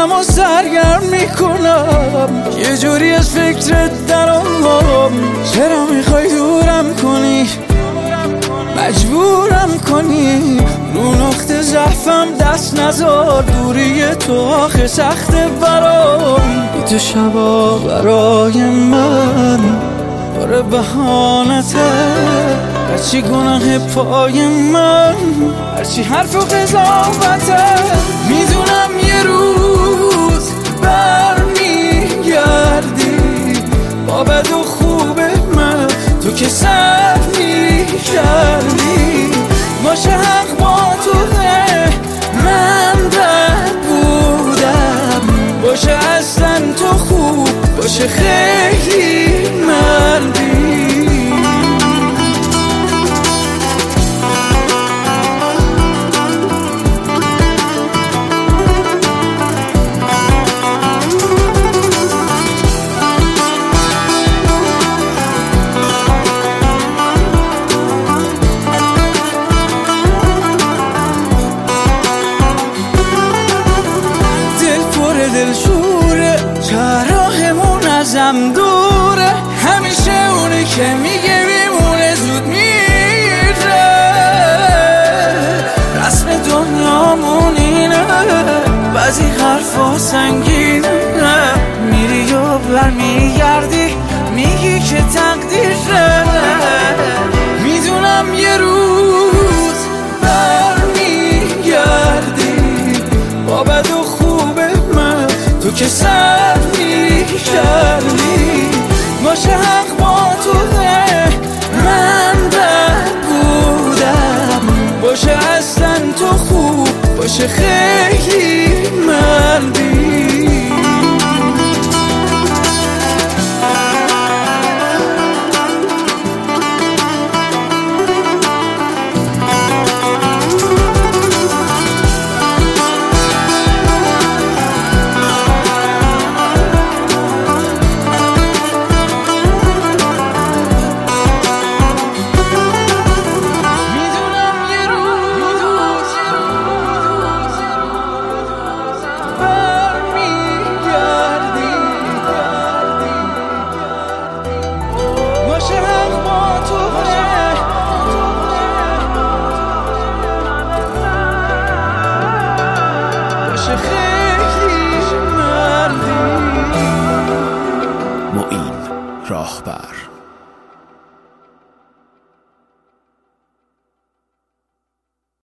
ذهنم رو سرگرم میکنم، یه جوری از فکرت درام. چرا میخوای دورم کنی، مجبورم کنی، رو نقطه ضعفم دست نذار. دوری تو آخه سخته برام، تو شبا برای من باره بهانته. هرچی گناه پای من، هرچی حرف و قضاوته. میدونم یه روز برمیگردی با بد و خوب من، تو که سر میکردی. باشه حق با توه، من بد بودم. باشه اصلا تو خوب، باشه خیلی مردی. دلشوره چراهمون ازم دوره، همیشه اونه که میگه میمونه زود میره. رسم دنیامون اینه، بعضی حرفا سنگینه. میری و برمیگردی میگی که تقدیره. میدونم یه روز برمیگردی با بد و تو که سر میکردی. باشه حق با توه، من بد بودم. باشه اصلا تو خوب، باشه خیلی مردی. معین راهبر.